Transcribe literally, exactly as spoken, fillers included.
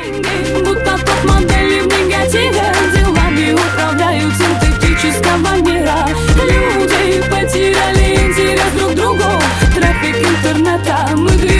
Деньги, будто топ-модели в негативе, делами управляют синтетического мира. Люди потеряли интерес друг к другу, трафик интернета, мы двигаемся